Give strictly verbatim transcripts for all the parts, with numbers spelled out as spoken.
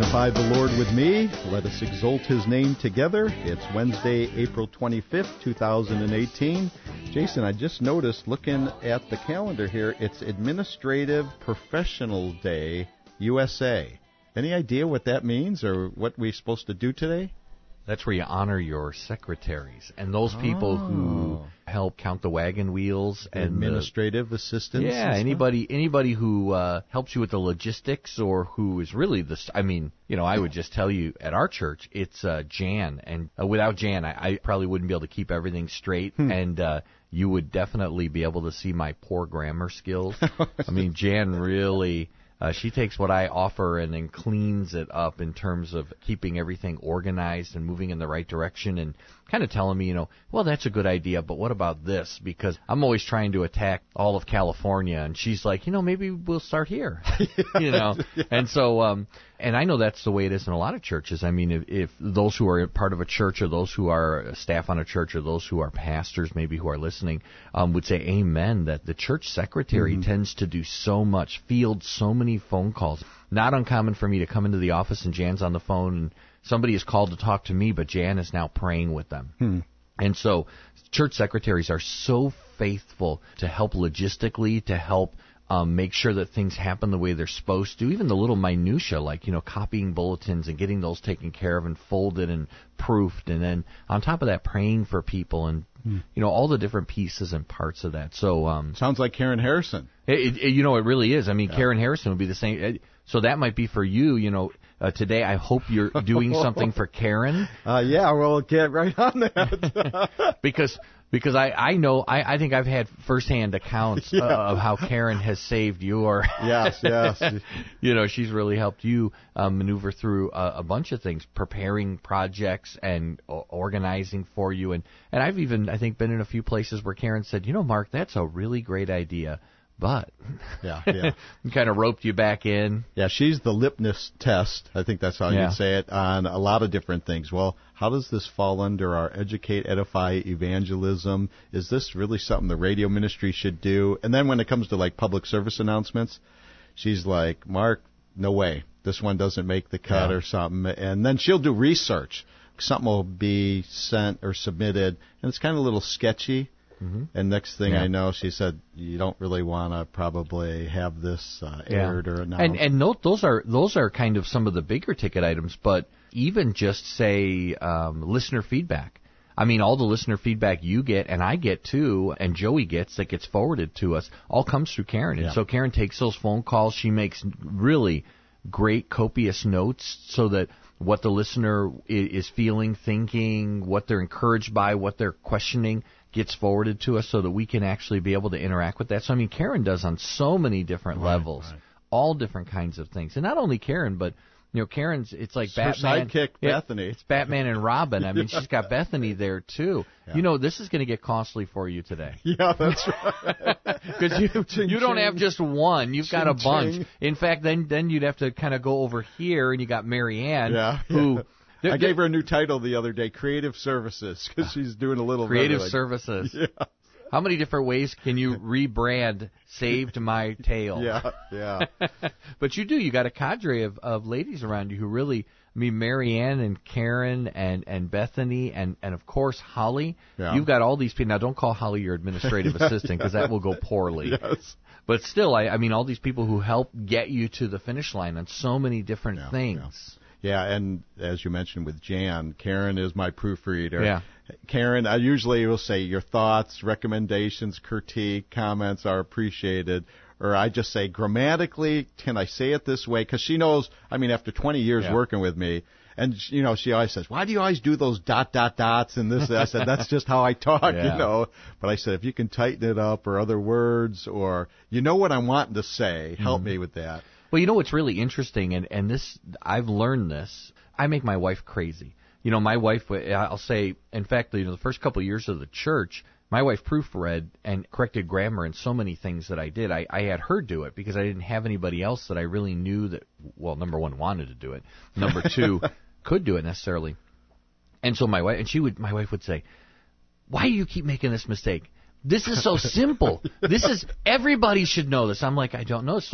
Magnify the Lord with me. Let us exalt His name together. It's Wednesday, April twenty-fifth, two thousand eighteen. Jason, I just noticed, looking at the calendar here, it's Administrative Professional Day, U S A. Any idea what that means or what we're supposed to do today? That's where you honor your secretaries and those people oh. who help count the wagon wheels and administrative the, assistants. Yeah, anybody anybody who uh, helps you with the logistics or who is really the. I mean, you know, I would just tell you at our church it's uh, Jan, and uh, without Jan, I, I probably wouldn't be able to keep everything straight, hmm. and uh, you would definitely be able to see my poor grammar skills. I mean, Jan really. Uh, she takes what I offer and then cleans it up in terms of keeping everything organized and moving in the right direction and kind of telling me, you know, well, that's a good idea, but what about this? Because I'm always trying to attack all of California, and she's like, you know, maybe we'll start here, you know. Yeah. And so, um, and I know that's the way it is in a lot of churches. I mean, if, if those who are part of a church or those who are staff on a church or those who are pastors maybe who are listening um, would say amen, that the church secretary mm-hmm. tends to do so much, field so many phone calls. Not uncommon for me to come into the office and Jan's on the phone and somebody is called to talk to me, but Jan is now praying with them. Hmm. And so church secretaries are so faithful to help logistically, to help um, make sure that things happen the way they're supposed to, even the little minutia like, you know, copying bulletins and getting those taken care of and folded and proofed. And then on top of that, praying for people and, hmm. you know, all the different pieces and parts of that. So um, sounds like Karen Harrison. It, it, you know, it really is. I mean, yeah. Karen Harrison would be the same. So that might be for you, you know. Uh, today, I hope you're doing something for Karen. Uh, yeah, well, get right on that. because because I, I know, I, I think I've had firsthand accounts yeah. uh, of how Karen has saved your... yes, yes. You know, she's really helped you um, maneuver through a, a bunch of things, preparing projects and o- organizing for you. And, and I've even, I think, been in a few places where Karen said, you know, Mark, that's a really great idea. But yeah, yeah, kind of roped you back in. Yeah, she's the litmus test. I think that's how yeah. you'd say it on a lot of different things. Well, how does this fall under our educate, edify, evangelism? Is this really something the radio ministry should do? And then when it comes to like public service announcements, she's like, Mark, no way, this one doesn't make the cut yeah. or something. And then she'll do research. Something will be sent or submitted, and it's kind of a little sketchy. Mm-hmm. And next thing yeah. I know, she said, you don't really want to probably have this uh, aired yeah. or announced. And, and note, those are those are kind of some of the bigger ticket items, but even just, say, um, listener feedback. I mean, all the listener feedback you get, and I get too, and Joey gets, that gets forwarded to us, all comes through Karen. Yeah. And so Karen takes those phone calls. She makes really great, copious notes so that what the listener is feeling, thinking, what they're encouraged by, what they're questioning, gets forwarded to us so that we can actually be able to interact with that. So, I mean, Karen does on so many different right, levels, right. all different kinds of things. And not only Karen, but, you know, Karen's, it's like Her Batman. sidekick, it, Bethany. It's Batman and Robin. I mean, she's got Bethany there, too. Yeah. You know, this is going to get costly for you today. Yeah, that's right. Because you, ching, you don't ching. have just one. You've ching, got a bunch. Ching. In fact, then then you'd have to kind of go over here, and you got Mary Ann, yeah, who... Yeah. I gave her a new title the other day, Creative Services, because she's doing a little... Creative like, Services. Yeah. How many different ways can you rebrand Saved My Tail? Yeah, yeah. But you do. You got a cadre of, of ladies around you who really... I mean, Mary Ann and Karen and, and Bethany and, and, of course, Holly. Yeah. You've got all these people. Now, don't call Holly your administrative yeah, assistant because yeah. that will go poorly. Yes. But still, I, I mean, all these people who help get you to the finish line on so many different yeah, things. Yeah. Yeah, and as you mentioned with Jan, Karen is my proofreader. Yeah. Karen, I usually will say your thoughts, recommendations, critique, comments are appreciated. Or I just say grammatically, can I say it this way? Because she knows, I mean, after twenty years yeah. working with me, and, you know, she always says, why do you always do those dot, dot, dots and this? I said, that's just how I talk, yeah. you know. But I said, if you can tighten it up or other words or you know what I'm wanting to say, help mm-hmm. me with that. Well, you know what's really interesting, and, and this, I've learned this. I make my wife crazy. You know, my wife, I'll say, in fact, you know, the first couple of years of the church, my wife proofread and corrected grammar and so many things that I did. I, I had her do it because I didn't have anybody else that I really knew that, well, number one, wanted to do it. Number two, could do it necessarily. And so my wife, and she would, my wife would say, why do you keep making this mistake? This is so simple. This is, everybody should know this. I'm like, I don't know. So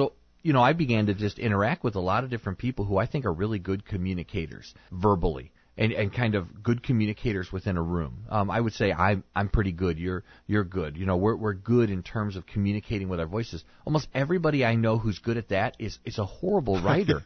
you know, I began to just interact with a lot of different people who I think are really good communicators verbally. And, and kind of good communicators within a room. Um, I would say I'm I'm pretty good. You're you're good. You know, we're we're good in terms of communicating with our voices. Almost everybody I know who's good at that is is a horrible writer,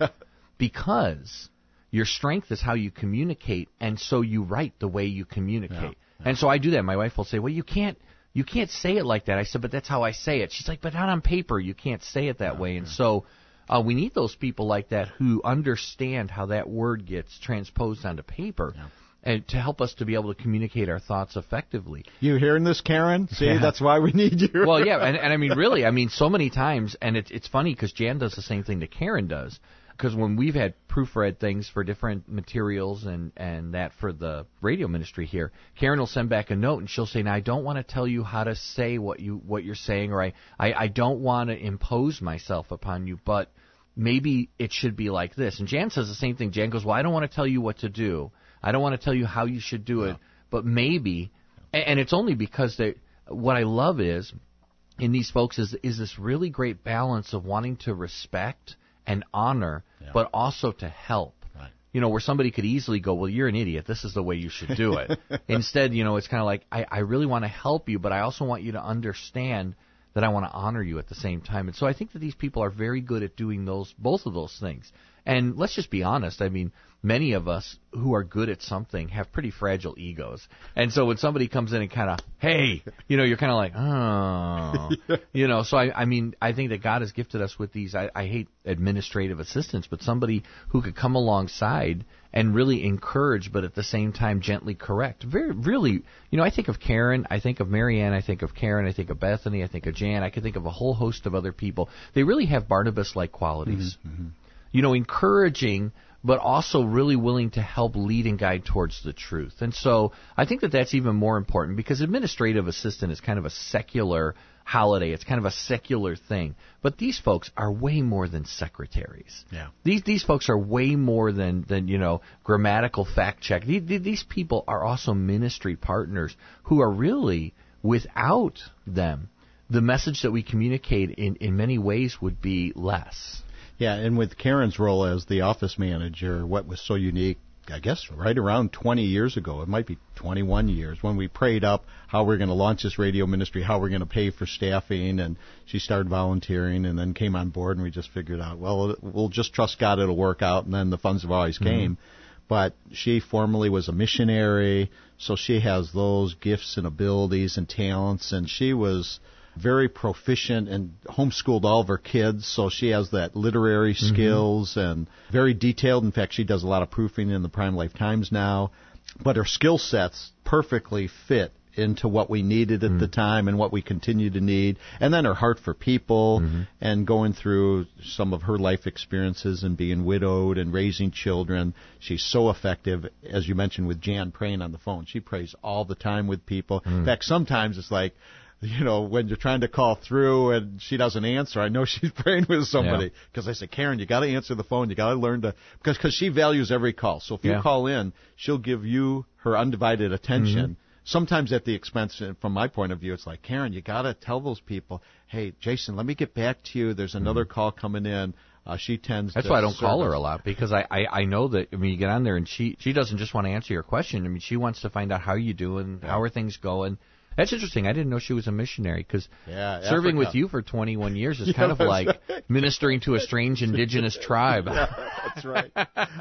because your strength is how you communicate, and so you write the way you communicate. Yeah, yeah. And so I do that. My wife will say, "Well, you can't you can't say it like that." I said, "But that's how I say it." She's like, "But not on paper. You can't say it that yeah, way." And yeah. so. Uh, we need those people like that who understand how that word gets transposed onto paper, yeah. and to help us to be able to communicate our thoughts effectively. You hearing this, Karen? See, yeah. That's why we need you. Well, yeah, and, and I mean, really, I mean, so many times, and it, it's funny because Jan does the same thing that Karen does. Because when we've had proofread things for different materials and, and that for the radio ministry here, Karen will send back a note and she'll say, "Now I don't want to tell you how to say what you what you're saying, or I, I, I don't want to impose myself upon you, but maybe it should be like this." And Jan says the same thing. Jan goes, "Well, I don't want to tell you what to do. I don't want to tell you how you should do it, yeah. but maybe," and it's only because they. What I love is in these folks is is this really great balance of wanting to respect and honor, yeah. but also to help. Right. You know, where somebody could easily go, "Well, you're an idiot. This is the way you should do it." Instead, you know, it's kind of like, I, I really want to help you, but I also want you to understand that I want to honor you at the same time. And so I think that these people are very good at doing those, both of those things. And let's just be honest. I mean, many of us who are good at something have pretty fragile egos. And so when somebody comes in and kind of, "Hey," you know, you're kind of like, "Oh," yeah. you know. So I, I mean, I think that God has gifted us with these. I, I hate administrative assistants, but somebody who could come alongside and really encourage, but at the same time gently correct. Very, really, you know, I think of Karen, I think of Marianne, I think of Karen, I think of Bethany, I think of Jan, I can think of a whole host of other people. They really have Barnabas-like qualities. Mm-hmm. You know, encouraging, but also really willing to help lead and guide towards the truth. And so I think that that's even more important, because administrative assistant is kind of a secular holiday. It's kind of a secular thing. But these folks are way more than secretaries. Yeah. These these folks are way more than, than you know, grammatical fact check. These, these people are also ministry partners who are really, without them, the message that we communicate in, in many ways would be less. Yeah, and with Karen's role as the office manager, what was so unique, I guess right around twenty years ago, it might be twenty-one years, when we prayed up how we're going to launch this radio ministry, how we're going to pay for staffing, and she started volunteering and then came on board, and we just figured out, well, we'll just trust God, it'll work out, and then the funds have always came. Mm-hmm. But she formerly was a missionary, so she has those gifts and abilities and talents, and she was very proficient and homeschooled all of her kids, so she has that literary skills mm-hmm. and very detailed. In fact, she does a lot of proofing in the Prime Life Times now. But her skill sets perfectly fit into what we needed at mm-hmm. the time and what we continue to need. And then her heart for people mm-hmm. and going through some of her life experiences and being widowed and raising children. She's so effective, as you mentioned, with Jan praying on the phone. She prays all the time with people. Mm-hmm. In fact, sometimes it's like, you know, when you're trying to call through and she doesn't answer, I know she's praying with somebody. Because yeah. I said, "Karen, you got to answer the phone. You got to learn to," because cause she values every call. So if you yeah. call in, she'll give you her undivided attention. Mm-hmm. Sometimes at the expense, from my point of view, it's like, "Karen, you got to tell those people, hey, Jason, let me get back to you. There's another mm-hmm. call coming in." Uh, she tends That's to why I don't service. call her a lot, because I, I, I know that, I mean, you get on there and she, she doesn't just want to answer your question. I mean, she wants to find out how you doing, yeah. how are things going. That's interesting. I didn't know she was a missionary, because yeah, serving with you for twenty-one years is yeah, kind of like right. ministering to a strange indigenous tribe. Yeah, that's right.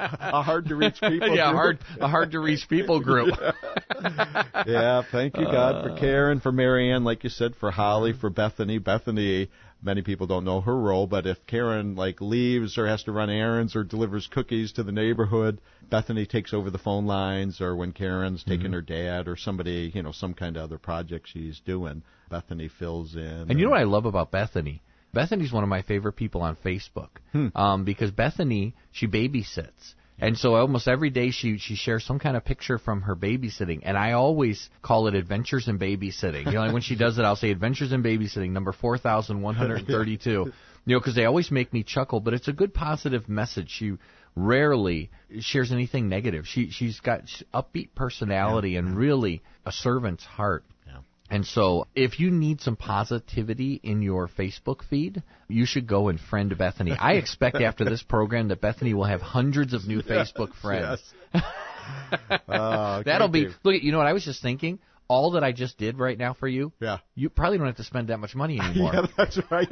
A hard-to-reach people yeah, group. hard, a hard-to-reach people group. yeah. yeah, thank you, God, for Karen, for Marianne, like you said, for Holly, for Bethany. Bethany, many people don't know her role, but if Karen, like, leaves or has to run errands or delivers cookies to the neighborhood, Bethany takes over the phone lines, or when Karen's taking mm-hmm. her dad or somebody, you know, some kind of other project she's doing, Bethany fills in. And, and you know what I love about Bethany? Bethany's one of my favorite people on Facebook, hmm. um, because Bethany, she babysits. And so almost every day she, she shares some kind of picture from her babysitting. And I always call it Adventures in Babysitting. You know, like when she does it, I'll say Adventures in Babysitting, number four thousand one hundred thirty-two. You know, because they always make me chuckle. But it's a good positive message. She rarely shares anything negative. She, she's got upbeat personality yeah. and really a servant's heart. And so if you need some positivity in your Facebook feed, you should go and friend Bethany. I expect after this program that Bethany will have hundreds of new yes, Facebook friends. Yes. uh, That'll be, you. look, you know what I was just thinking? All that I just did right now for you, yeah. you probably don't have to spend that much money anymore. Yeah, that's right.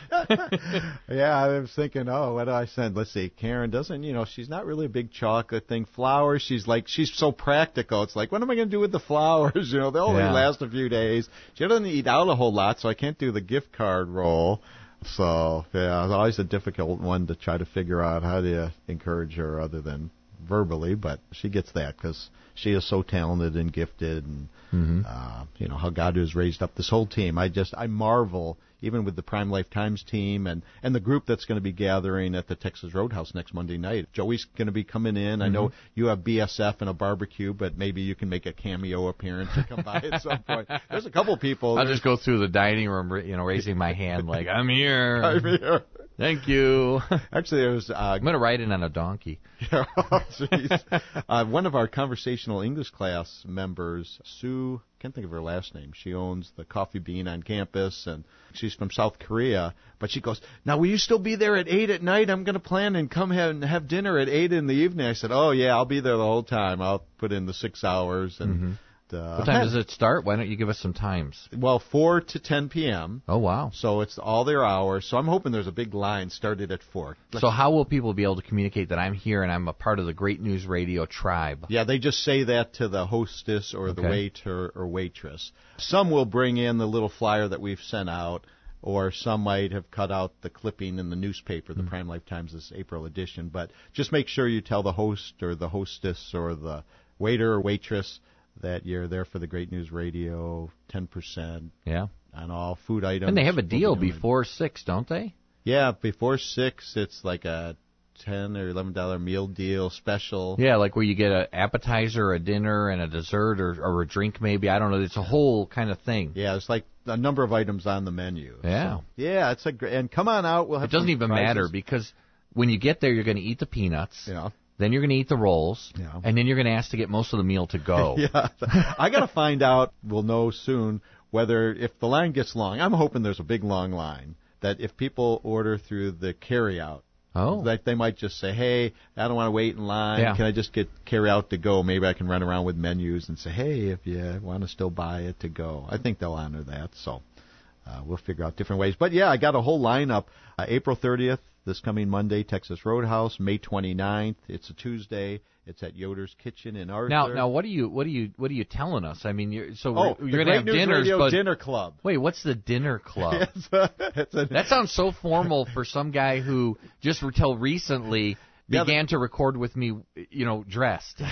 Yeah, I was thinking, oh, what do I send? Let's see. Karen doesn't, you know, she's not really a big chocolate thing. Flowers, she's like, she's so practical. It's like, what am I going to do with the flowers? You know, they only yeah. last a few days. She doesn't eat out a whole lot, so I can't do the gift card roll. So, yeah, it's always a difficult one to try to figure out how to encourage her other than verbally, but she gets that because she is so talented and gifted, and mm-hmm. uh, you know how God has raised up this whole team. I just I marvel, even with the Prime Life Times team and and the group that's going to be gathering at the Texas Roadhouse next Monday night. Joey's going to be coming in. Mm-hmm. I know you have B S F and a barbecue, but maybe you can make a cameo appearance to come by at some point. There's a couple people. I'll just go through the dining room, you know, raising my hand like I'm here. I'm here. Thank you. Actually, it was. Uh, I'm going to ride in on a donkey. Yeah, oh, jeez. uh, one of our conversational English class members, Sue, can't think of her last name. She owns the Coffee Bean on campus, and she's from South Korea. But she goes, "Now, will you still be there at eight at night? I'm going to plan and come have, and have dinner at eight in the evening." I said, "Oh yeah, I'll be there the whole time. I'll put in the six hours and." Mm-hmm. Uh, what time does it start? Why don't you give us some times? Well, four to ten p.m. Oh, wow. So it's all their hours. So I'm hoping there's a big line started at four. So how will people be able to communicate that I'm here and I'm a part of the Great News Radio tribe? Yeah, they just say that to the hostess or okay. the waiter or waitress. Some will bring in the little flyer that we've sent out, or some might have cut out the clipping in the newspaper, the mm-hmm. Prime Life Times this April edition. But just make sure you tell the host or the hostess or the waiter or waitress that you're there for the Great News Radio, ten percent yeah. on all food items. And they have a deal before six, don't they? Yeah, before six, it's like a ten or eleven dollar meal deal special. Yeah, like where you get an appetizer, a dinner, and a dessert, or, or a drink maybe. I don't know. It's a whole kind of thing. Yeah, it's like a number of items on the menu. Yeah. So, yeah, it's a great. And come on out. We'll have. It doesn't even prizes. matter because when you get there, you're going to eat the peanuts. Yeah. Then you're going to eat the rolls, yeah. and then you're going to ask to get most of the meal to go. Yeah, I got to find out. We'll know soon whether if the line gets long. I'm hoping there's a big long line. That if people order through the carryout, oh, that they might just say, "Hey, I don't want to wait in line. Yeah. Can I just get carryout to go? Maybe I can run around with menus and say, hey, if you want to still buy it to go." I think they'll honor that. So uh, we'll figure out different ways. But yeah, I got a whole lineup. Uh, April thirtieth. This coming Monday, Texas Roadhouse. May twenty-ninth, it's a Tuesday. It's at Yoder's Kitchen in Arthur. Now, now, what are you, what are you, what are you telling us? I mean, you're, so oh, you're going to have News dinners, Radio but dinner club. Wait, what's the dinner club? it's a, it's a, that sounds so formal for some guy who just until recently yeah, began the, to record with me, you know, dressed.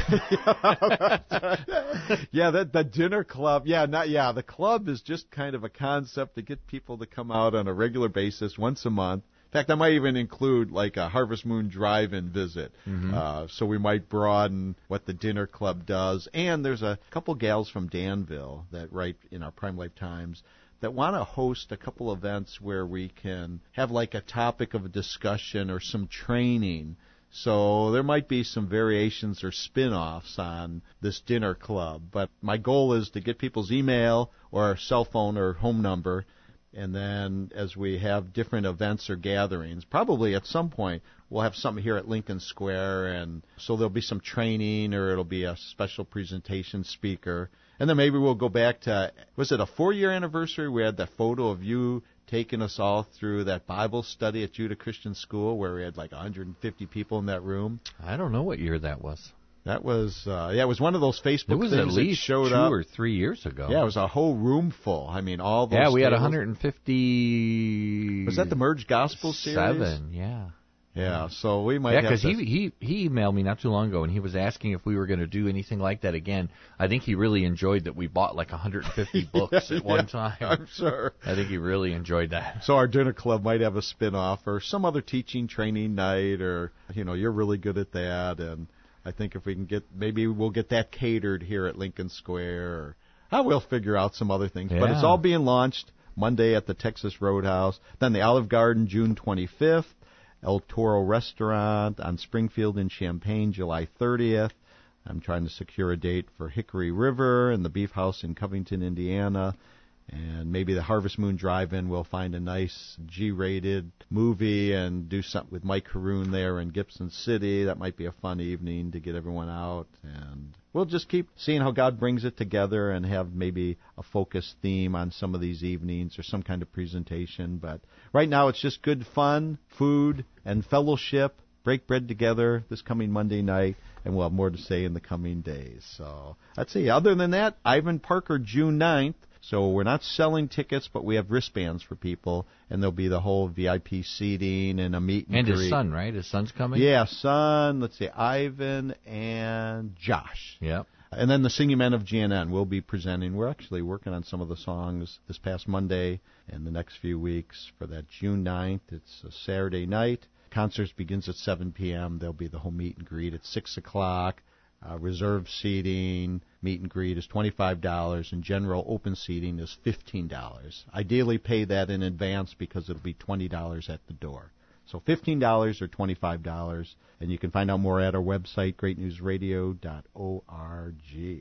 Yeah, that the dinner club. Yeah, not yeah. The club is just kind of a concept to get people to come out on a regular basis once a month. In fact, I might even include like a Harvest Moon drive-in visit. Mm-hmm. Uh, so we might broaden what the dinner club does. And there's a couple gals from Danville that write in our Prime Life Times that want to host a couple events where we can have like a topic of a discussion or some training. So there might be some variations or spin-offs on this dinner club. But my goal is to get people's email or cell phone or home number. And then as we have different events or gatherings, probably at some point we'll have something here at Lincoln Square, and so there'll be some training or it'll be a special presentation speaker. And then maybe we'll go back to, was it a four-year anniversary? We had that photo of you taking us all through that Bible study at Judah Christian School where we had like one hundred fifty people in that room. I don't know what year that was. That was, uh, yeah, it was one of those Facebook it was things at least that showed two up. or three years ago. Yeah, it was a whole room full. I mean, all those Yeah, we tables. had one hundred fifty... Was that the Merge Gospel series? Seven, yeah. Yeah, so we might yeah, have because he, he, he emailed me not too long ago, and he was asking if we were going to do anything like that again. I think he really enjoyed that we bought like one hundred fifty books yeah, at one yeah, time. I'm sure. I think he really enjoyed that. So our dinner club might have a spin-off or some other teaching training night, or, you know, you're really good at that, and I think if we can get, maybe we'll get that catered here at Lincoln Square, or I will figure out some other things. Yeah. But it's all being launched Monday at the Texas Roadhouse, then the Olive Garden June twenty-fifth, El Toro Restaurant on Springfield and Champaign July thirtieth, I'm trying to secure a date for Hickory River and the Beef House in Covington, Indiana. And maybe the Harvest Moon Drive-In will find a nice G-rated movie and do something with Mike Haroon there in Gibson City. That might be a fun evening to get everyone out. And we'll just keep seeing how God brings it together and have maybe a focused theme on some of these evenings or some kind of presentation. But right now it's just good fun, food, and fellowship. Break bread together this coming Monday night, and we'll have more to say in the coming days. So let's see. Other than that, Ivan Parker, June ninth. So we're not selling tickets, but we have wristbands for people, and there'll be the whole V I P seating and a meet and, and greet. And his son, right? His son's coming? Yeah, son, let's see, Ivan and Josh. Yep. And then the Singing Men of G N N will be presenting. We're actually working on some of the songs this past Monday and the next few weeks for that June ninth. It's a Saturday night. Concerts begins at seven p.m. There'll be the whole meet and greet at six o'clock. Uh, reserved seating, meet and greet is twenty-five dollars, and general open seating is fifteen dollars. Ideally, pay that in advance because it'll be twenty dollars at the door. So fifteen dollars or twenty-five dollars, and you can find out more at our website, great news radio dot org.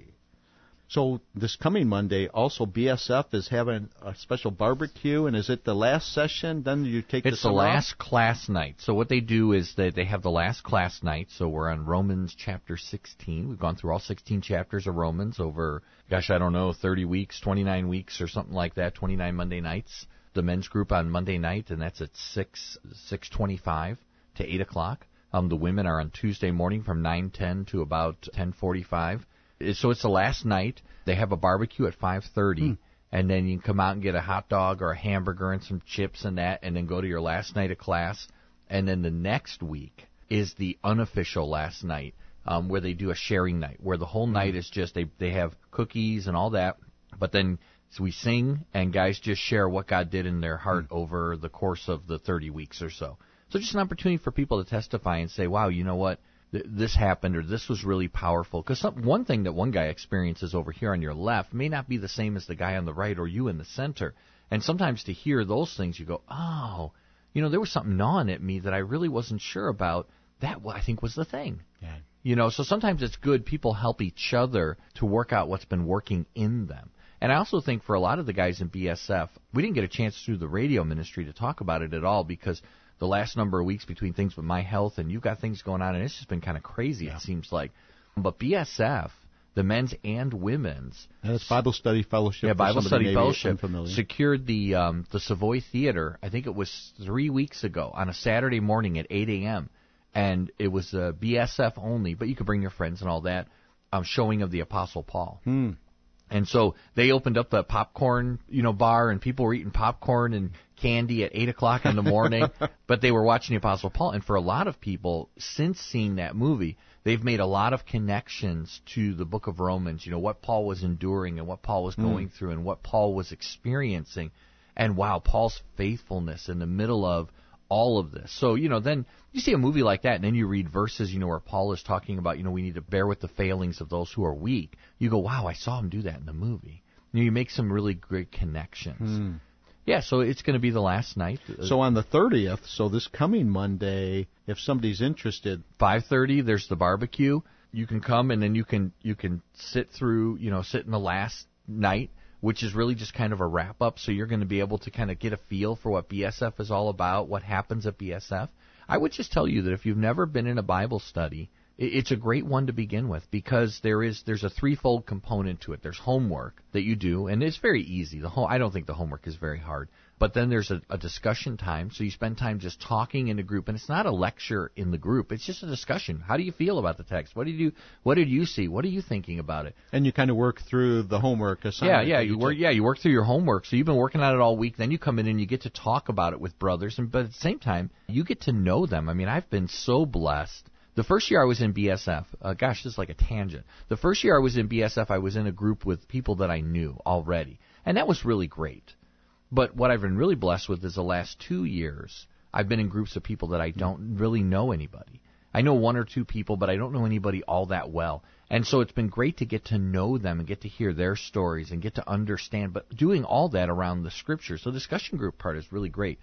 So this coming Monday, also B S F is having a special barbecue, and is it the last session? Then you take it's the the last off? class night. So what they do is that they have the last class night. So we're on Romans chapter sixteen. We've gone through all sixteen chapters of Romans over, gosh, I don't know, thirty weeks, twenty-nine weeks, or something like that. twenty-nine Monday nights. The men's group on Monday night, and that's at six six twenty-five to eight o'clock. Um, the women are on Tuesday morning from nine ten to about ten forty-five. So it's the last night. They have a barbecue at five thirty, hmm. and then you can come out and get a hot dog or a hamburger and some chips and that, and then go to your last night of class. And then the next week is the unofficial last night, um, where they do a sharing night, where the whole night is just they they have cookies and all that, but then so we sing and guys just share what God did in their heart hmm. over the course of the thirty weeks or so. So just an opportunity for people to testify and say, wow, you know what? This happened, or this was really powerful. Because one thing that one guy experiences over here on your left may not be the same as the guy on the right or you in the center. And sometimes to hear those things, you go, oh, you know, there was something gnawing at me that I really wasn't sure about. That, I think, was the thing. Yeah. You know, so sometimes it's good people help each other to work out what's been working in them. And I also think for a lot of the guys in B S F, we didn't get a chance through the radio ministry to talk about it at all because the last number of weeks between things with my health and you've got things going on, and it's just been kind of crazy, yeah. It seems like. But B S F, the men's and women's. And it's Bible Study Fellowship. Yeah, Bible Study Fellowship unfamiliar. secured the um, the Savoy Theater, I think it was three weeks ago, on a Saturday morning at eight a.m., and it was uh, B S F only, but you could bring your friends and all that, um, showing of the Apostle Paul. Hmm. And so they opened up the popcorn, you know, bar, and people were eating popcorn and candy at eight o'clock in the morning, but they were watching the Apostle Paul. And for a lot of people, since seeing that movie, they've made a lot of connections to the book of Romans, you know, what Paul was enduring and what Paul was going mm. through and what Paul was experiencing. And, wow, Paul's faithfulness in the middle of all of this. So, you know, then you see a movie like that, and then you read verses, you know, where Paul is talking about, you know, we need to bear with the failings of those who are weak. You go, wow, I saw him do that in the movie. You know, you make some really great connections. Hmm. Yeah, so it's going to be the last night. So on the thirtieth, so this coming Monday, if somebody's interested, five thirty, there's the barbecue. You can come, and then you can you can sit through, you know, sit in the last night, which is really just kind of a wrap-up, so you're going to be able to kind of get a feel for what B S F is all about, what happens at B S F. I would just tell you that if you've never been in a Bible study, it's a great one to begin with because there is there's a threefold component to it. There's homework that you do, and it's very easy. The home, I don't think the homework is very hard. But then there's a, a discussion time, so you spend time just talking in a group, and it's not a lecture in the group. It's just a discussion. How do you feel about the text? What did you What did you see? What are you thinking about it? And you kind of work through the homework assignment. Yeah, yeah, you, you work. Yeah, you work through your homework. So you've been working on it all week. Then you come in and you get to talk about it with brothers, and but at the same time, you get to know them. I mean, I've been so blessed. The first year I was in B S F, uh, gosh, this is like a tangent. The first year I was in B S F, I was in a group with people that I knew already, and that was really great. But what I've been really blessed with is the last two years, I've been in groups of people that I don't really know anybody. I know one or two people, but I don't know anybody all that well. And so it's been great to get to know them and get to hear their stories and get to understand, but doing all that around the Scripture. So the discussion group part is really great.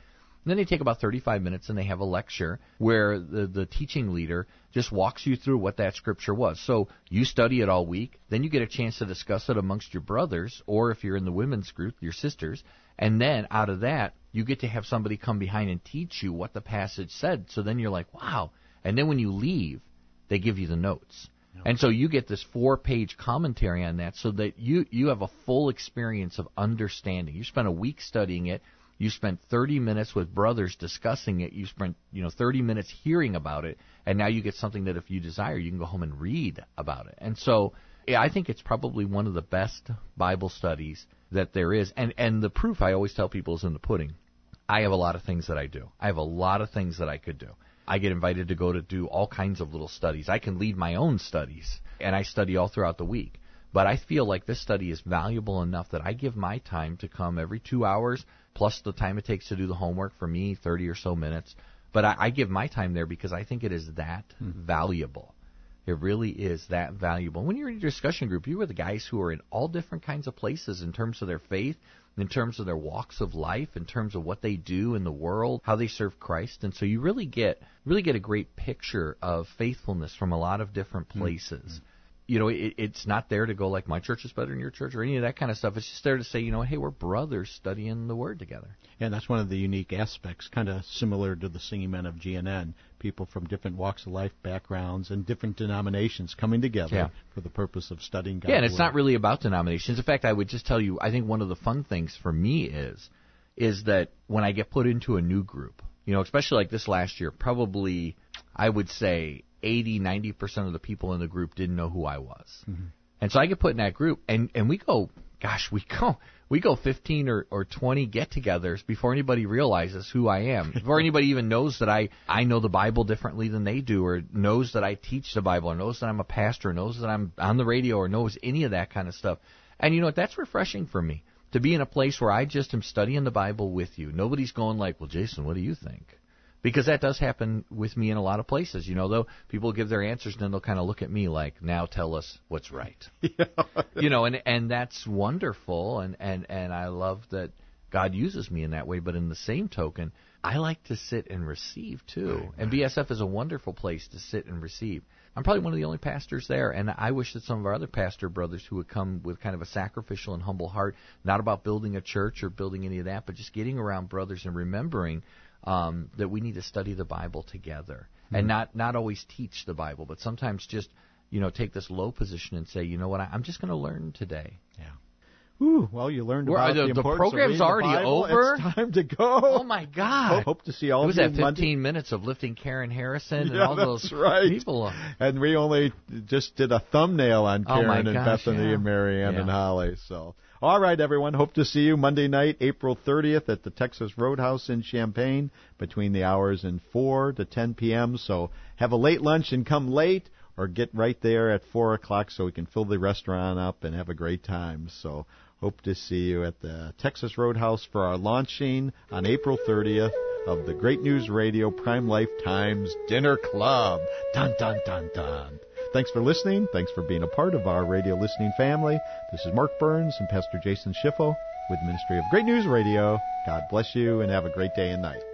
And then they take about thirty-five minutes and they have a lecture where the, the teaching leader just walks you through what that scripture was. So you study it all week, then you get a chance to discuss it amongst your brothers, or if you're in the women's group, your sisters, and then out of that, you get to have somebody come behind and teach you what the passage said. So then you're like, wow. And then when you leave, they give you the notes. And so you get this four-page commentary on that so that you, you have a full experience of understanding. You spent a week studying it. You spent thirty minutes with brothers discussing it. You spent, you know, thirty minutes hearing about it. And now you get something that if you desire, you can go home and read about it. And so yeah, I think it's probably one of the best Bible studies that there is. And, and the proof I always tell people is in the pudding. I have a lot of things that I do. I have a lot of things that I could do. I get invited to go to do all kinds of little studies. I can lead my own studies, and I study all throughout the week. But I feel like this study is valuable enough that I give my time to come every two hours, plus the time it takes to do the homework for me, thirty or so minutes. But I, I give my time there because I think it is that hmm. valuable. It really is that valuable. When you're in your discussion group, you are the guys who are in all different kinds of places in terms of their faith, in terms of their walks of life, in terms of what they do in the world, how they serve Christ. And so you really get really get a great picture of faithfulness from a lot of different places. Mm-hmm. You know, it, it's not there to go like my church is better than your church or any of that kind of stuff. It's just there to say, you know, hey, we're brothers studying the Word together. And that's one of the unique aspects, kind of similar to the Singing Men of G N N. People from different walks of life, backgrounds, and different denominations coming together yeah. for the purpose of studying God's Yeah, and it's Word. not really about denominations. In fact, I would just tell you, I think one of the fun things for me is, is that when I get put into a new group, you know, especially like this last year, probably, I would say, eighty, ninety percent of the people in the group didn't know who I was. Mm-hmm. And so I get put in that group, and, and we go, gosh, we go we go fifteen or, or twenty get-togethers before anybody realizes who I am, before anybody even knows that I, I know the Bible differently than they do, or knows that I teach the Bible, or knows that I'm a pastor, or knows that I'm on the radio, or knows any of that kind of stuff. And you know what, that's refreshing for me, to be in a place where I just am studying the Bible with you. Nobody's going like, well, Jason, what do you think? Because that does happen with me in a lot of places. You know, though, people give their answers and then they'll kind of look at me like, now tell us what's right. Yeah. You know, and, and that's wonderful, and, and, and I love that God uses me in that way. But in the same token, I like to sit and receive, too. Right, and right. B S F is a wonderful place to sit and receive. I'm probably one of the only pastors there, and I wish that some of our other pastor brothers who would come with kind of a sacrificial and humble heart, not about building a church or building any of that, but just getting around brothers and remembering Um, that we need to study the Bible together, mm-hmm. and not, not always teach the Bible, but sometimes just, you know, take this low position and say, you know what, I, I'm just going to learn today. Yeah. Ooh, well, you learned We're, about the, the importance the program's of already the Bible. over. It's time to go. Oh my God! Hope, hope to see all it was of you that fifteen Monday. minutes of lifting Karen Harrison and yeah, all those right. people. And we only just did a thumbnail on Karen oh and gosh, Bethany yeah. and Marianne yeah. and Holly. So, all right, everyone. Hope to see you Monday night, April thirtieth, at the Texas Roadhouse in Champaign, between the hours of four to ten p.m. So have a late lunch and come late, or get right there at four o'clock so we can fill the restaurant up and have a great time. So hope to see you at the Texas Roadhouse for our launching on April thirtieth of the Great News Radio Prime Life Times Dinner Club. Dun, dun, dun, dun. Thanks for listening. Thanks for being a part of our radio listening family. This is Mark Burns and Pastor Jason Schiffo with the Ministry of Great News Radio. God bless you and have a great day and night.